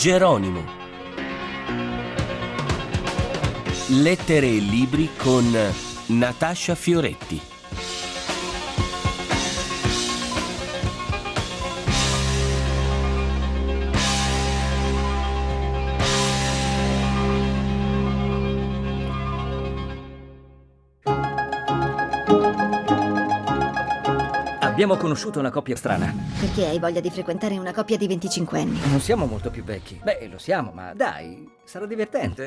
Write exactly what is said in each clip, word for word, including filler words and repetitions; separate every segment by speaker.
Speaker 1: Geronimo. Lettere e libri con Natascia Fioretti.
Speaker 2: Abbiamo conosciuto una coppia strana.
Speaker 3: Perché hai voglia di frequentare una coppia di venticinquenni?
Speaker 2: Non siamo molto più vecchi. Beh, lo siamo, ma dai, sarà divertente.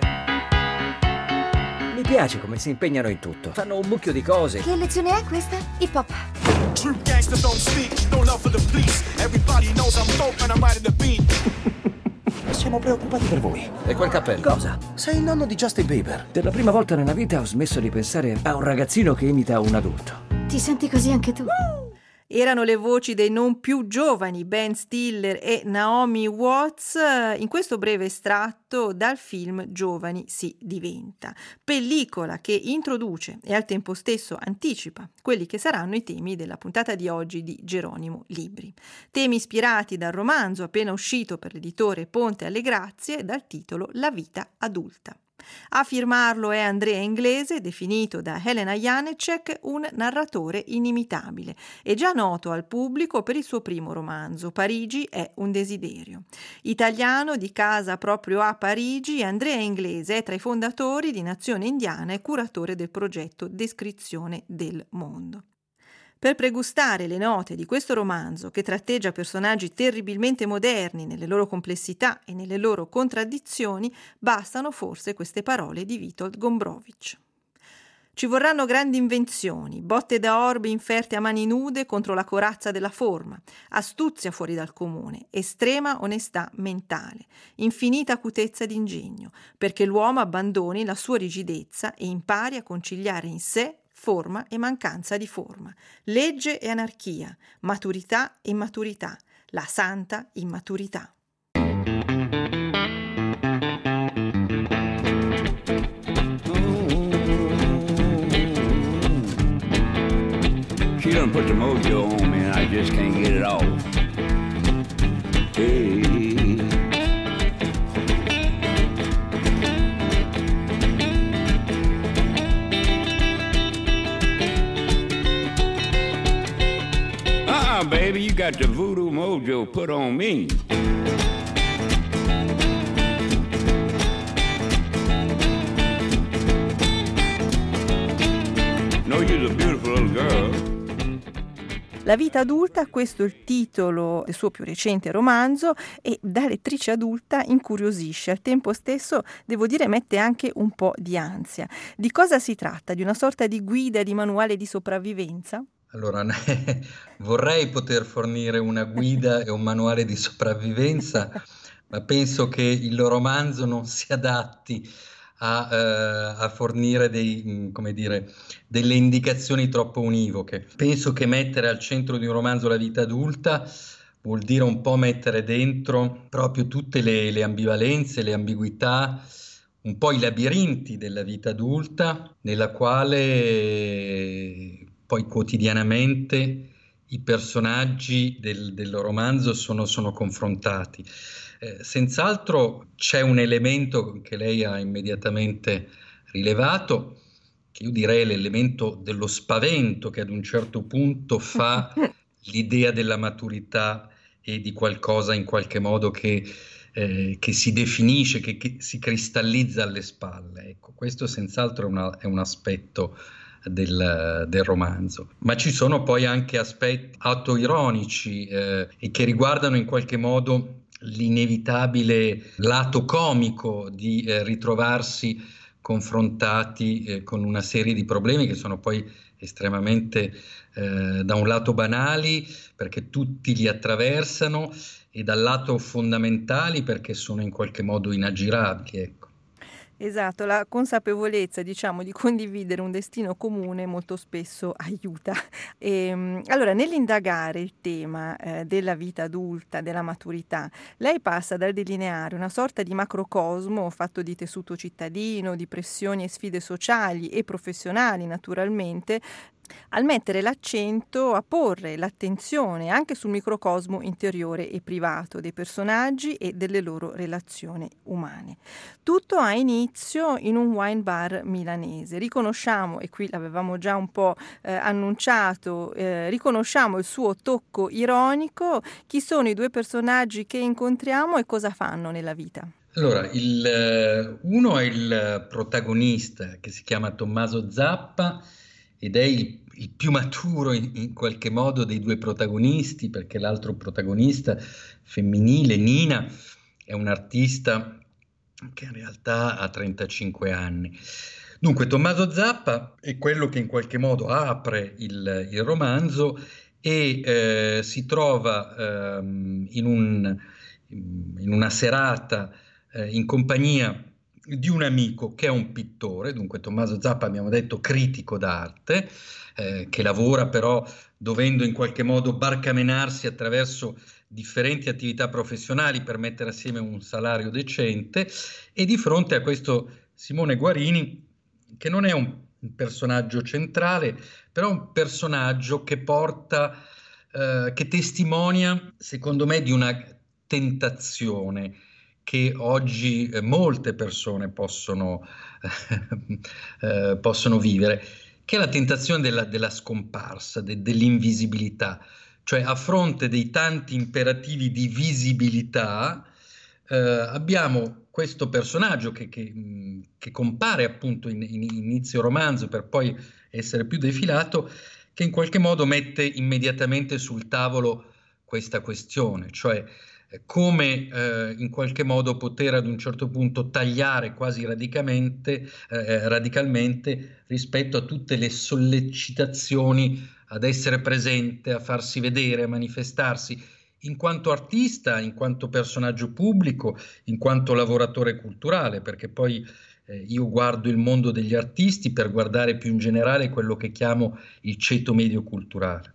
Speaker 2: Mi piace come si impegnano in tutto. Fanno un mucchio di cose.
Speaker 3: Che lezione è questa? Hip hop.
Speaker 4: True gangsters don't speak, no love for the police. Everybody knows I'm dope and I'm riding the beat.
Speaker 5: Siamo preoccupati per voi.
Speaker 2: E quel cappello? Cosa?
Speaker 5: Sei il nonno di Justin Bieber.
Speaker 2: Per la prima volta nella vita ho smesso di pensare a un ragazzino che imita un adulto.
Speaker 3: Ti senti così anche tu?
Speaker 6: Erano le voci dei non più giovani Ben Stiller e Naomi Watts in questo breve estratto dal film Giovani si diventa, pellicola che introduce e al tempo stesso anticipa quelli che saranno i temi della puntata di oggi di Geronimo Libri. Temi ispirati dal romanzo appena uscito per l'editore Ponte alle Grazie dal titolo La vita adulta. A firmarlo è Andrea Inglese, definito da Helena Janecek un narratore inimitabile e già noto al pubblico per il suo primo romanzo, Parigi è un desiderio. Italiano di casa proprio a Parigi, Andrea Inglese è tra i fondatori di Nazione Indiana e curatore del progetto Descrizione del Mondo. Per pregustare le note di questo romanzo, che tratteggia personaggi terribilmente moderni nelle loro complessità e nelle loro contraddizioni, bastano forse queste parole di Witold Gombrowicz. Ci vorranno grandi invenzioni, botte da orbe inferte a mani nude contro la corazza della forma, astuzia fuori dal comune, estrema onestà mentale, infinita acutezza d'ingegno, perché l'uomo abbandoni la sua rigidezza e impari a conciliare in sé forma e mancanza di forma, legge e anarchia, maturità e immaturità, la santa immaturità.
Speaker 7: She done put the mojo on me and I just can't get it off. Hey. Baby, you got the voodoo mojo put on me. No, you're a beautiful little girl.
Speaker 6: La vita adulta, questo è il titolo del suo più recente romanzo e da lettrice adulta incuriosisce, al tempo stesso devo dire mette anche un po' di ansia. Di cosa si tratta? Di una sorta di guida, di manuale di sopravvivenza?
Speaker 8: Allora, vorrei poter fornire una guida e un manuale di sopravvivenza, ma penso che il romanzo non si adatti a, eh, a fornire dei, come dire, delle indicazioni troppo univoche. Penso che mettere al centro di un romanzo la vita adulta vuol dire un po' mettere dentro proprio tutte le, le ambivalenze, le ambiguità, un po' i labirinti della vita adulta, nella quale poi quotidianamente i personaggi del, del romanzo sono, sono confrontati. Eh, senz'altro c'è un elemento che lei ha immediatamente rilevato, che io direi l'elemento dello spavento, che ad un certo punto fa l'idea della maturità e di qualcosa in qualche modo che, eh, che si definisce, che, che si cristallizza alle spalle. Ecco, questo senz'altro è, una, è un aspetto Del, del romanzo, ma ci sono poi anche aspetti autoironici eh, e che riguardano in qualche modo l'inevitabile lato comico di eh, ritrovarsi confrontati eh, con una serie di problemi che sono poi estremamente eh, da un lato banali perché tutti li attraversano e dal lato fondamentali perché sono in qualche modo inaggirabili, ecco.
Speaker 6: Esatto, la consapevolezza, diciamo, di condividere un destino comune molto spesso aiuta. E, allora, nell'indagare il tema eh, della vita adulta, della maturità, lei passa dal delineare una sorta di macrocosmo fatto di tessuto cittadino, di pressioni e sfide sociali e professionali, naturalmente, al mettere l'accento, a porre l'attenzione anche sul microcosmo interiore e privato dei personaggi e delle loro relazioni umane. Tutto ha inizio in un wine bar milanese. Riconosciamo, e qui l'avevamo già un po' eh, annunciato, eh, riconosciamo il suo tocco ironico. Chi sono i due personaggi che incontriamo e cosa fanno nella vita?
Speaker 8: Allora, il, uno è il protagonista che si chiama Tommaso Zappa ed è il, il più maturo in, in qualche modo dei due protagonisti, perché l'altro protagonista femminile, Nina, è un'artista che in realtà ha trentacinque anni. Dunque, Tommaso Zappa è quello che in qualche modo apre il, il romanzo e eh, si trova ehm, in, un, in una serata eh, in compagnia di un amico che è un pittore. Dunque Tommaso Zappa, abbiamo detto, critico d'arte, eh, che lavora però dovendo in qualche modo barcamenarsi attraverso differenti attività professionali per mettere assieme un salario decente, e di fronte a questo Simone Guarini, che non è un, un personaggio centrale, però un personaggio che porta, eh, che testimonia, secondo me, di una tentazione che oggi eh, molte persone possono, eh, possono vivere, che è la tentazione della, della scomparsa, de, dell'invisibilità. Cioè, a fronte dei tanti imperativi di visibilità, eh, abbiamo questo personaggio che, che, che compare appunto in, in inizio romanzo per poi essere più defilato, che in qualche modo mette immediatamente sul tavolo questa questione, cioè come eh, in qualche modo poter ad un certo punto tagliare quasi radicalmente, eh, radicalmente rispetto a tutte le sollecitazioni ad essere presente, a farsi vedere, a manifestarsi in quanto artista, in quanto personaggio pubblico, in quanto lavoratore culturale, perché poi eh, io guardo il mondo degli artisti per guardare più in generale quello che chiamo il ceto medio culturale.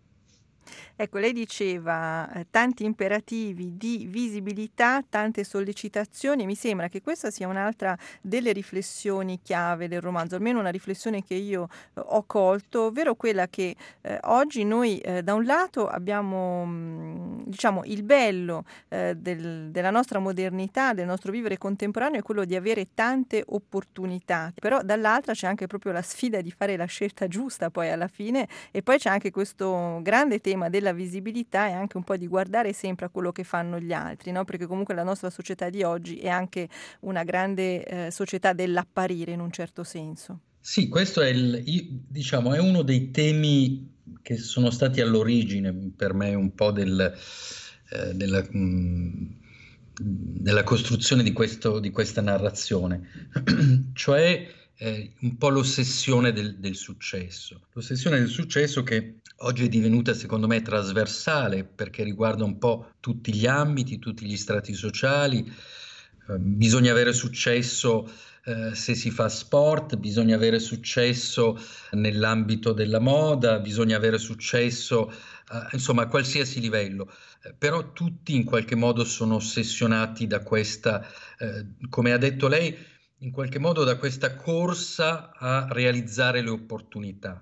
Speaker 6: Ecco, lei diceva eh, tanti imperativi di visibilità, tante sollecitazioni, e mi sembra che questa sia un'altra delle riflessioni chiave del romanzo, almeno una riflessione che io eh, ho colto, ovvero quella che eh, oggi noi eh, da un lato abbiamo mh, diciamo il bello eh, del, della nostra modernità, del nostro vivere contemporaneo, è quello di avere tante opportunità, però dall'altra c'è anche proprio la sfida di fare la scelta giusta poi alla fine, e poi c'è anche questo grande tema della visibilità e anche un po' di guardare sempre a quello che fanno gli altri, no? Perché comunque la nostra società di oggi è anche una grande eh, società dell'apparire in un certo senso.
Speaker 8: Sì, questo è, il, diciamo, è uno dei temi che sono stati all'origine per me un po' del, eh, della, mh, della costruzione di, questo, di questa narrazione, cioè eh, un po' l'ossessione del, del successo. L'ossessione del successo che oggi è divenuta, secondo me, trasversale, perché riguarda un po' tutti gli ambiti, tutti gli strati sociali. Eh, bisogna avere successo eh, se si fa sport, bisogna avere successo nell'ambito della moda, bisogna avere successo, eh, insomma, a qualsiasi livello. Eh, però tutti in qualche modo sono ossessionati da questa, eh, come ha detto lei, in qualche modo da questa corsa a realizzare le opportunità.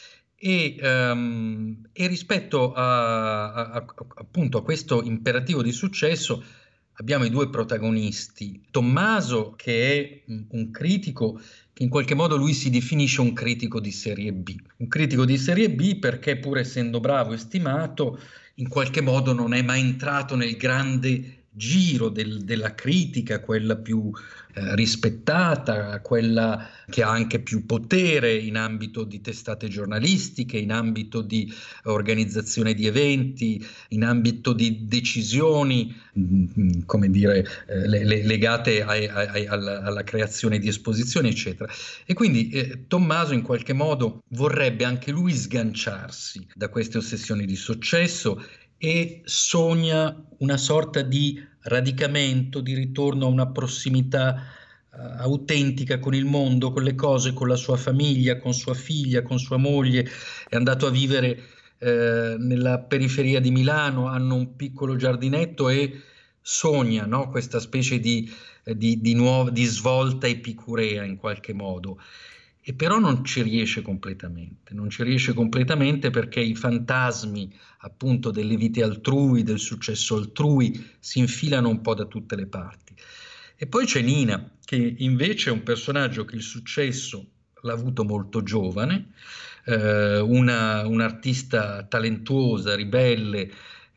Speaker 8: E, um, e rispetto a, a, a, appunto a questo imperativo di successo abbiamo i due protagonisti. Tommaso, che è un critico, che in qualche modo lui si definisce un critico di serie B. Un critico di serie B perché, pur essendo bravo e stimato, in qualche modo non è mai entrato nel grande giro del, della critica, quella più eh, rispettata, quella che ha anche più potere in ambito di testate giornalistiche, in ambito di organizzazione di eventi, in ambito di decisioni, mh, come dire, eh, le, le, legate ai, ai, alla, alla creazione di esposizioni, eccetera. E quindi eh, Tommaso in qualche modo vorrebbe anche lui sganciarsi da queste ossessioni di successo e sogna una sorta di radicamento, di ritorno a una prossimità uh, autentica con il mondo, con le cose, con la sua famiglia, con sua figlia, con sua moglie. È andato a vivere eh, nella periferia di Milano, hanno un piccolo giardinetto e sogna, no? Questa specie di, di, di, nuova, di svolta epicurea in qualche modo. e però non ci riesce completamente, non ci riesce completamente perché i fantasmi appunto delle vite altrui, del successo altrui si infilano un po' da tutte le parti. E poi c'è Nina, che invece è un personaggio che il successo l'ha avuto molto giovane, eh, una, un'artista talentuosa, ribelle,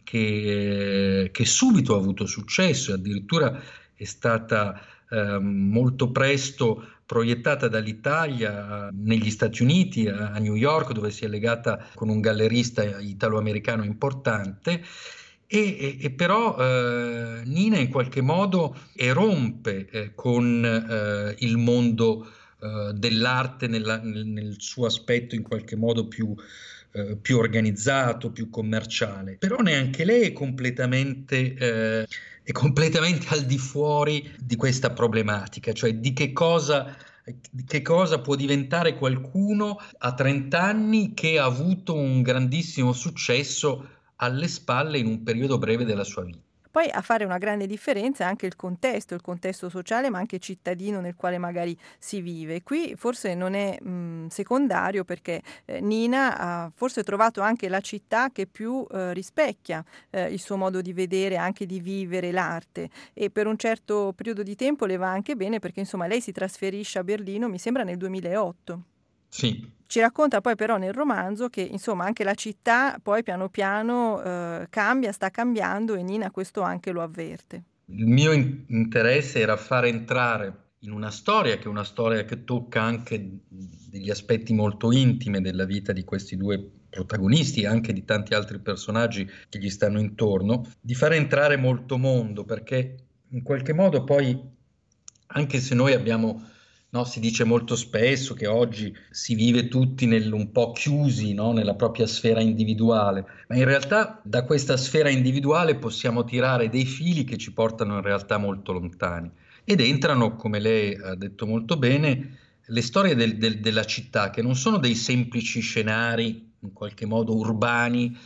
Speaker 8: che, che subito ha avuto successo e addirittura è stata eh, molto presto proiettata dall'Italia negli Stati Uniti, a, a New York, dove si è legata con un gallerista italo-americano importante. E, e, e però eh, Nina in qualche modo erompe eh, con eh, il mondo eh, dell'arte nella, nel, nel suo aspetto in qualche modo più, eh, più organizzato, più commerciale. Però neanche lei è completamente, eh, è completamente al di fuori di questa problematica, cioè di che cosa, di che cosa può diventare qualcuno a trenta anni che ha avuto un grandissimo successo alle spalle in un periodo breve della sua vita.
Speaker 6: Poi a fare una grande differenza è anche il contesto, il contesto sociale ma anche cittadino nel quale magari si vive. Qui forse non è mh, secondario perché eh, Nina ha forse trovato anche la città che più eh, rispecchia eh, il suo modo di vedere, anche di vivere l'arte, e per un certo periodo di tempo le va anche bene perché insomma lei si trasferisce a Berlino, mi sembra nel duemilaotto.
Speaker 8: Sì.
Speaker 6: Ci racconta poi però nel romanzo che insomma anche la città poi piano piano eh, cambia, sta cambiando e Nina questo anche lo avverte.
Speaker 8: Il mio in- interesse era far entrare in una storia che è una storia che tocca anche degli aspetti molto intimi della vita di questi due protagonisti e anche di tanti altri personaggi che gli stanno intorno, di far entrare molto mondo, perché in qualche modo poi, anche se noi abbiamo... No, si dice molto spesso che oggi si vive tutti nel, un po' chiusi, no, nella propria sfera individuale, ma in realtà da questa sfera individuale possiamo tirare dei fili che ci portano in realtà molto lontani. Ed entrano, come lei ha detto molto bene, le storie del, del, della città, che non sono dei semplici scenari, in qualche modo urbani,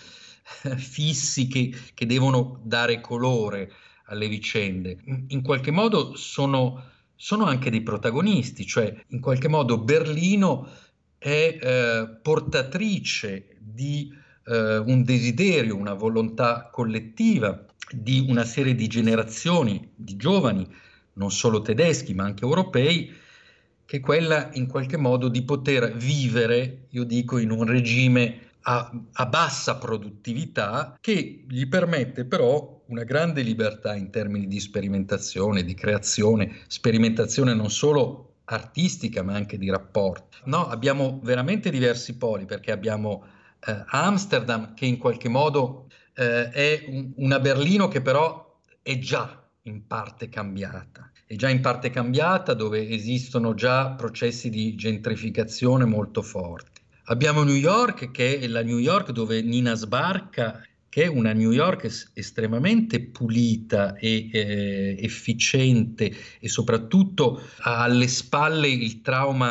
Speaker 8: fissi, che, che devono dare colore alle vicende. In, in qualche modo sono... sono anche dei protagonisti, cioè in qualche modo Berlino è eh, portatrice di eh, un desiderio, una volontà collettiva di una serie di generazioni di giovani, non solo tedeschi ma anche europei, che è quella in qualche modo di poter vivere, io dico, in un regime a, a bassa produttività che gli permette però una grande libertà in termini di sperimentazione, di creazione, sperimentazione non solo artistica ma anche di rapporti. No, abbiamo veramente diversi poli perché abbiamo eh, Amsterdam che in qualche modo eh, è un, una Berlino che però è già in parte cambiata, è già in parte cambiata dove esistono già processi di gentrificazione molto forti. Abbiamo New York che è la New York dove Nina sbarca, che è una New York es- estremamente pulita e eh, efficiente e soprattutto ha alle spalle il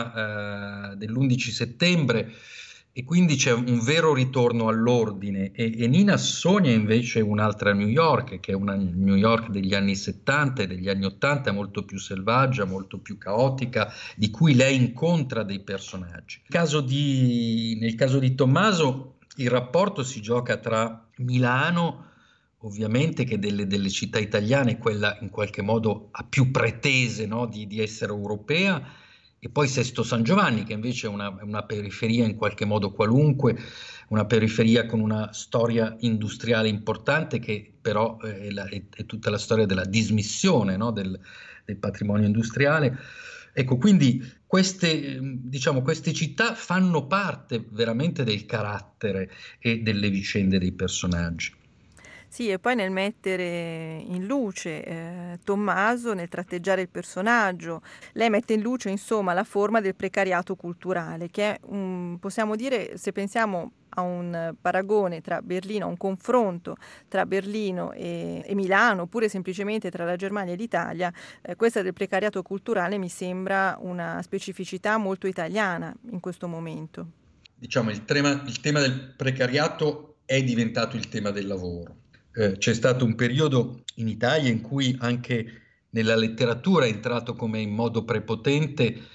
Speaker 8: trauma eh, dell'undici settembre e quindi c'è un vero ritorno all'ordine e, e Nina sogna invece un'altra New York che è una New York degli anni settanta e degli anni ottanta molto più selvaggia, molto più caotica, di cui lei incontra dei personaggi. Nel caso di, nel caso di Tommaso il rapporto si gioca tra Milano, ovviamente, che delle, delle città italiane, quella in qualche modo ha più pretese, no, di, di essere europea, e poi Sesto San Giovanni, che invece è una, una periferia in qualche modo qualunque, una periferia con una storia industriale importante, che però è, la, è, è tutta la storia della dismissione, no, del, del patrimonio industriale. Ecco, quindi queste, diciamo, queste città fanno parte veramente del carattere e delle vicende dei personaggi.
Speaker 6: Sì, e poi nel mettere in luce eh, Tommaso, nel tratteggiare il personaggio, lei mette in luce insomma la forma del precariato culturale, che è un, possiamo dire, se pensiamo a un paragone tra Berlino, a un confronto tra Berlino e, e Milano, oppure semplicemente tra la Germania e l'Italia, eh, questa del precariato culturale mi sembra una specificità molto italiana in questo momento.
Speaker 8: Diciamo, il tema, il tema del precariato è diventato il tema del lavoro. Eh, c'è stato un periodo in Italia in cui anche nella letteratura è entrato come in modo prepotente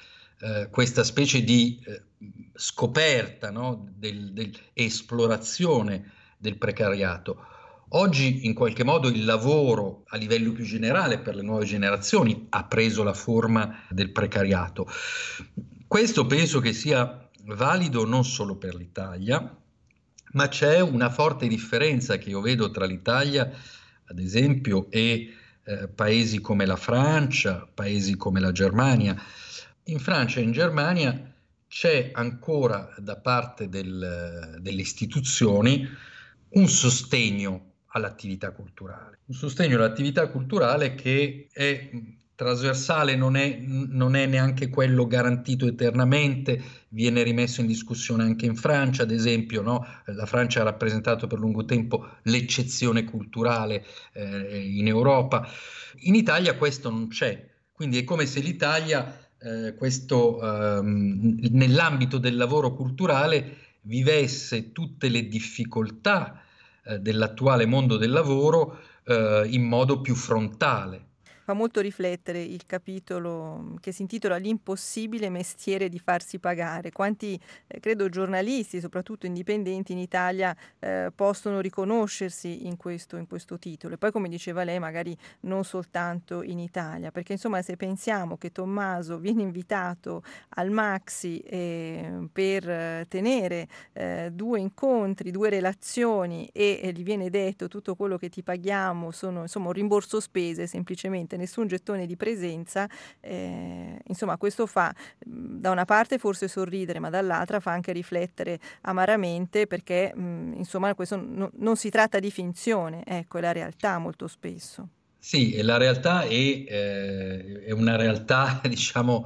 Speaker 8: eh, questa specie di eh, scoperta, no? del, del, esplorazione del precariato. Oggi in qualche modo il lavoro a livello più generale per le nuove generazioni ha preso la forma del precariato. Questo penso che sia valido non solo per l'Italia, ma c'è una forte differenza che io vedo tra l'Italia, ad esempio, e eh, paesi come la Francia, paesi come la Germania. In Francia e in Germania c'è ancora da parte del, delle istituzioni un sostegno all'attività culturale. Un sostegno all'attività culturale che è trasversale, non è, non è neanche quello garantito eternamente, viene rimesso in discussione anche in Francia, ad esempio, no? La Francia ha rappresentato per lungo tempo l'eccezione culturale eh, in Europa. In Italia questo non c'è, quindi è come se l'Italia, eh, questo, ehm, nell'ambito del lavoro culturale, vivesse tutte le difficoltà dell'attuale mondo del lavoro eh, in modo più frontale.
Speaker 6: Fa molto riflettere il capitolo che si intitola L'impossibile mestiere di farsi pagare. Quanti, eh, credo, giornalisti, soprattutto indipendenti in Italia, eh, possono riconoscersi in questo, in questo titolo. E poi, come diceva lei, magari non soltanto in Italia, perché insomma se pensiamo che Tommaso viene invitato al Maxi eh, per tenere eh, due incontri, due relazioni e eh, gli viene detto tutto quello che ti paghiamo sono insomma un rimborso spese semplicemente, nessun gettone di presenza, eh, insomma questo fa da una parte forse sorridere, ma dall'altra fa anche riflettere amaramente, perché mh, insomma questo no, non si tratta di finzione, ecco, è la realtà molto spesso.
Speaker 8: Sì, e la realtà è, eh, è una realtà diciamo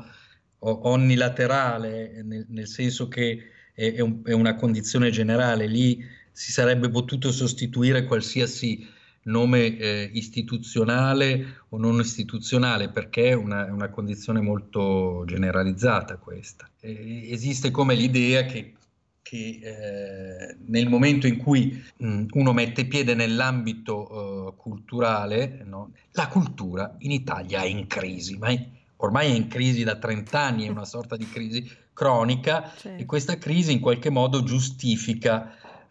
Speaker 8: onnilaterale, nel, nel senso che è, è, un, è una condizione generale. Lì si sarebbe potuto sostituire qualsiasi nome eh, istituzionale o non istituzionale, perché è una, è una condizione molto generalizzata questa. Eh, esiste come l'idea che, che eh, nel momento in cui mh, uno mette piede nell'ambito uh, culturale, no? La cultura in Italia è in crisi, ma è, ormai è in crisi da trent'anni, è una sorta di crisi cronica, certo. E questa crisi in qualche modo giustifica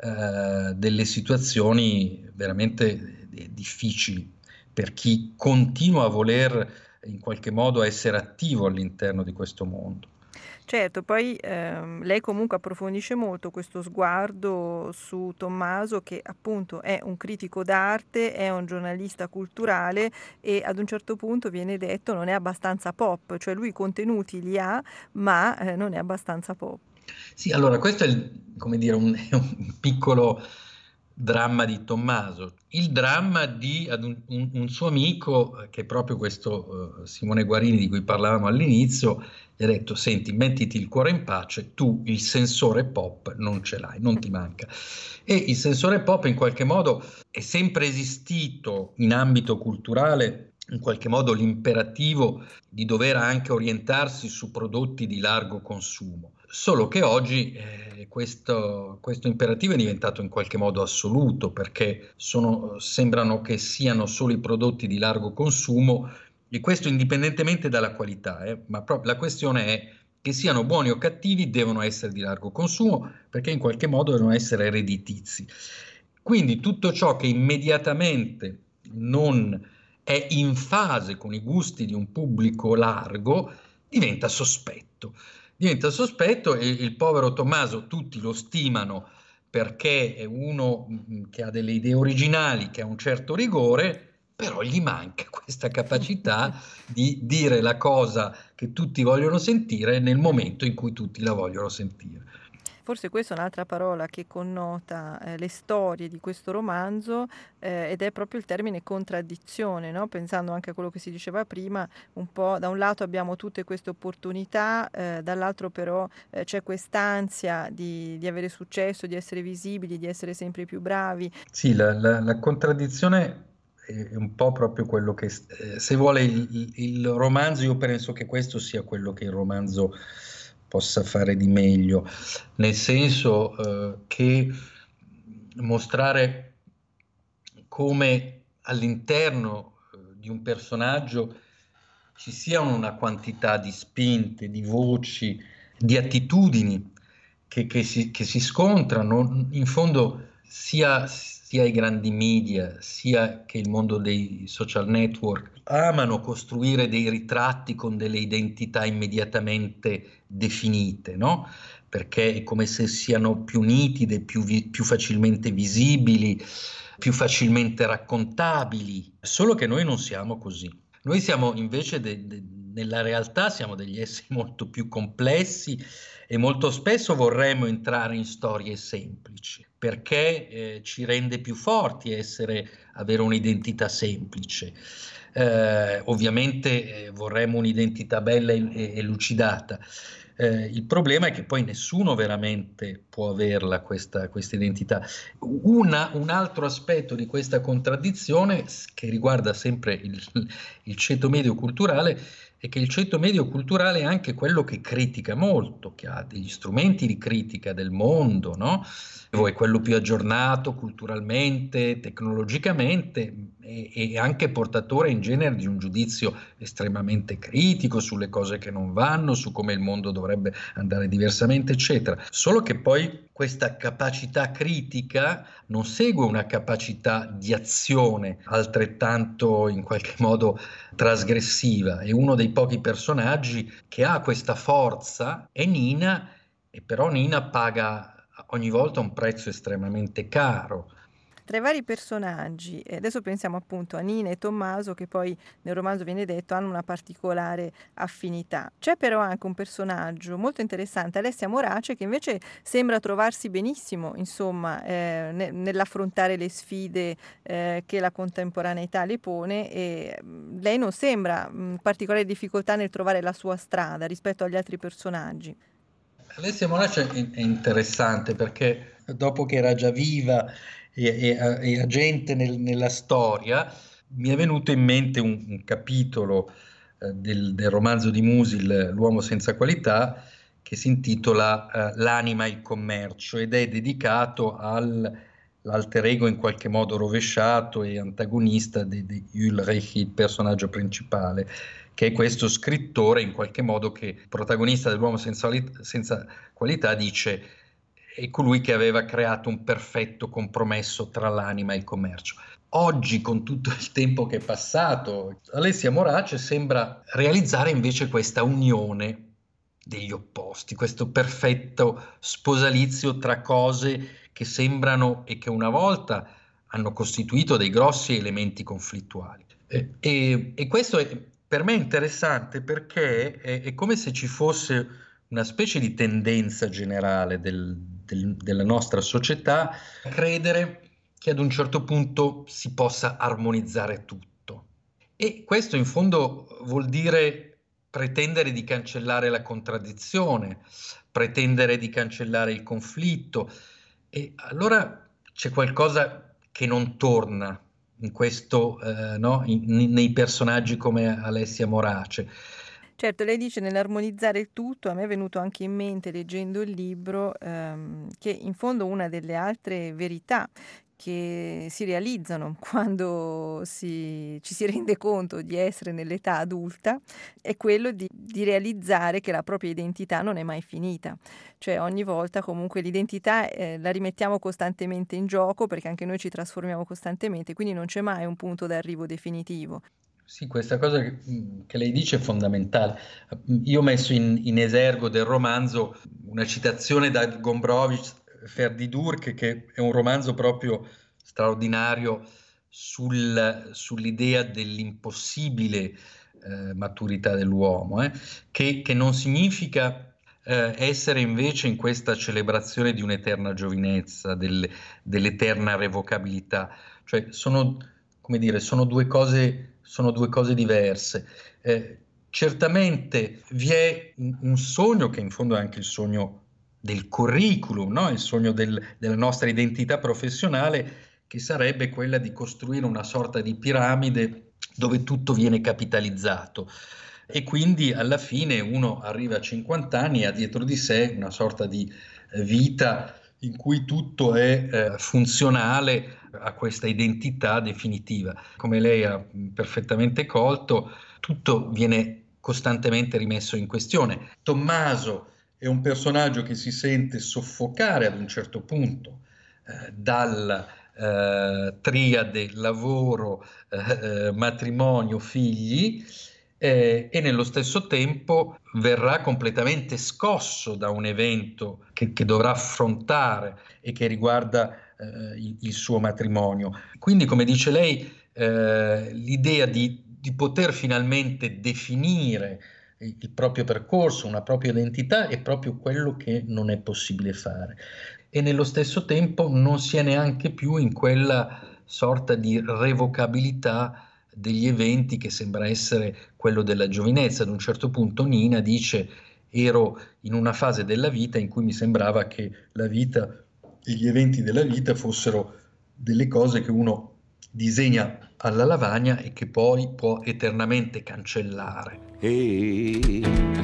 Speaker 8: uh, delle situazioni veramente difficili per chi continua a voler in qualche modo essere attivo all'interno di questo mondo.
Speaker 6: Certo, poi ehm, lei comunque approfondisce molto questo sguardo su Tommaso, che appunto è un critico d'arte, è un giornalista culturale e ad un certo punto viene detto non è abbastanza pop, cioè lui i contenuti li ha ma eh, non è abbastanza pop.
Speaker 8: Sì, allora questo è il, come dire, un, un piccolo dramma di Tommaso, il dramma di ad un, un, un suo amico, che è proprio questo uh, Simone Guarini di cui parlavamo all'inizio, gli ha detto: senti, mettiti il cuore in pace, tu il sensore pop non ce l'hai, non ti manca. E il sensore pop in qualche modo è sempre esistito in ambito culturale, in qualche modo l'imperativo di dover anche orientarsi su prodotti di largo consumo. Solo che oggi eh, questo, questo imperativo è diventato in qualche modo assoluto, perché sono, sembrano che siano solo i prodotti di largo consumo, e questo indipendentemente dalla qualità, eh, ma proprio la questione è che siano buoni o cattivi, devono essere di largo consumo, perché in qualche modo devono essere redditizi. Quindi tutto ciò che immediatamente non è in fase con i gusti di un pubblico largo diventa sospetto. Diventa sospetto e il povero Tommaso tutti lo stimano perché è uno che ha delle idee originali, che ha un certo rigore, però gli manca questa capacità di dire la cosa che tutti vogliono sentire nel momento in cui tutti la vogliono sentire.
Speaker 6: Forse questa è un'altra parola che connota eh, le storie di questo romanzo eh, ed è proprio il termine contraddizione, no? Pensando anche a quello che si diceva prima, un po' da un lato abbiamo tutte queste opportunità, eh, dall'altro però eh, c'è quest'ansia di, di avere successo, di essere visibili, di essere sempre più bravi.
Speaker 8: Sì, la, la, la contraddizione è un po' proprio quello che, eh, se vuole il, il romanzo, io penso che questo sia quello che il romanzo possa fare di meglio, nel senso eh, che mostrare come all'interno eh, di un personaggio ci siano una quantità di spinte, di voci, di attitudini che, che, si, che si scontrano. In fondo sia, sia i grandi media, sia che il mondo dei social network amano costruire dei ritratti con delle identità immediatamente definite, no? Perché è come se siano più nitide, più, vi, più facilmente visibili, più facilmente raccontabili, solo che noi non siamo così. Noi siamo invece, de, de, nella realtà, siamo degli esseri molto più complessi e molto spesso vorremmo entrare in storie semplici, perché eh, ci rende più forti essere, avere un'identità semplice. Eh, ovviamente eh, vorremmo un'identità bella e, e, e lucidata. Eh, il problema è che poi nessuno veramente può averla questa, questa identità. Una, un altro aspetto di questa contraddizione, che riguarda sempre il, il ceto medio culturale, è che il ceto medio culturale è anche quello che critica molto, che ha degli strumenti di critica del mondo, no? È quello più aggiornato culturalmente, tecnologicamente, e, e anche portatore in genere di un giudizio estremamente critico sulle cose che non vanno, su come il mondo dovrebbe andare diversamente, eccetera. Solo che poi questa capacità critica non segue una capacità di azione altrettanto in qualche modo trasgressiva. È uno dei pochi personaggi che ha questa forza, è Nina, e però Nina paga ogni volta un prezzo estremamente caro.
Speaker 6: Tra i vari personaggi, e adesso pensiamo appunto a Nina e Tommaso, che poi nel romanzo viene detto hanno una particolare affinità. C'è però anche un personaggio molto interessante, Alessia Morace, che invece sembra trovarsi benissimo, insomma, eh, ne, nell'affrontare le sfide eh, che la contemporaneità le pone, e mh, lei non sembra mh, particolare difficoltà nel trovare la sua strada rispetto agli altri personaggi.
Speaker 8: Alessia Morace è interessante perché dopo che era già viva e, e, e agente nel, nella storia, mi è venuto in mente un, un capitolo eh, del, del romanzo di Musil, L'uomo senza qualità, che si intitola eh, L'anima e il commercio, ed è dedicato all'alter ego in qualche modo rovesciato e antagonista di, di Ulrich, il personaggio principale, che è questo scrittore in qualche modo che, protagonista dell'uomo senza, senza qualità, dice è colui che aveva creato un perfetto compromesso tra l'anima e il commercio. Oggi, con tutto il tempo che è passato, Alessia Morace sembra realizzare invece questa unione degli opposti, questo perfetto sposalizio tra cose che sembrano e che una volta hanno costituito dei grossi elementi conflittuali. E, e, e questo è per me interessante perché è, è come se ci fosse una specie di tendenza generale del, del, della nostra società a credere che ad un certo punto si possa armonizzare tutto. E questo in fondo vuol dire pretendere di cancellare la contraddizione, pretendere di cancellare il conflitto. E allora c'è qualcosa che non torna in questo, eh, no? in, nei personaggi come Alessia Morace.
Speaker 6: Certo, lei dice nell'armonizzare il tutto, a me è venuto anche in mente leggendo il libro ehm, che in fondo una delle altre verità che si realizzano quando si, ci si rende conto di essere nell'età adulta è quello di, di realizzare che la propria identità non è mai finita, cioè ogni volta comunque l'identità eh, la rimettiamo costantemente in gioco perché anche noi ci trasformiamo costantemente, quindi non c'è mai un punto d'arrivo definitivo.
Speaker 8: Sì, questa cosa che, che lei dice è fondamentale. Io ho messo in, in esergo del romanzo una citazione da Gombrowicz Ferdi-Durk, che è un romanzo proprio straordinario sul, sull'idea dell'impossibile eh, maturità dell'uomo, eh, che, che non significa eh, essere invece in questa celebrazione di un'eterna giovinezza, del, dell'eterna revocabilità. Cioè sono, come dire, sono due cose, sono due cose diverse. Eh, certamente vi è un, un sogno che in fondo è anche il sogno del curriculum, no? Il sogno del, della nostra identità professionale, che sarebbe quella di costruire una sorta di piramide dove tutto viene capitalizzato e quindi alla fine uno arriva a cinquanta anni e ha dietro di sé una sorta di vita in cui tutto è eh, funzionale a questa identità definitiva. Come lei ha perfettamente colto, tutto viene costantemente rimesso in questione. Tommaso è un personaggio che si sente soffocare ad un certo punto eh, dal eh, triade lavoro, eh, matrimonio, figli, eh, e nello stesso tempo verrà completamente scosso da un evento che, che dovrà affrontare e che riguarda eh, il, il suo matrimonio. Quindi, come dice lei, eh, l'idea di, di poter finalmente definire il, il proprio percorso, una propria identità, è proprio quello che non è possibile fare. E nello stesso tempo non si è neanche più in quella sorta di revocabilità degli eventi che sembra essere quello della giovinezza. Ad un certo punto Nina dice: ero in una fase della vita in cui mi sembrava che la vita e gli eventi della vita fossero delle cose che uno disegna alla lavagna e che poi può eternamente cancellare.
Speaker 7: Hey,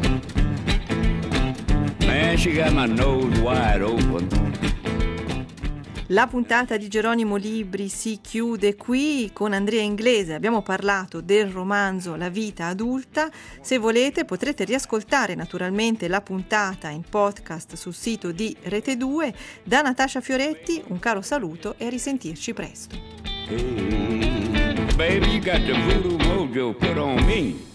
Speaker 7: man, she got my nose wide open.
Speaker 6: La puntata di Geronimo Libri si chiude qui con Andrea Inglese. Abbiamo parlato del romanzo La vita adulta. Se volete potrete riascoltare naturalmente la puntata in podcast sul sito di Rete due. Da Natascia Fioretti un caro saluto e a risentirci presto.
Speaker 7: Hey, baby, you got the voodoo mojo put on me.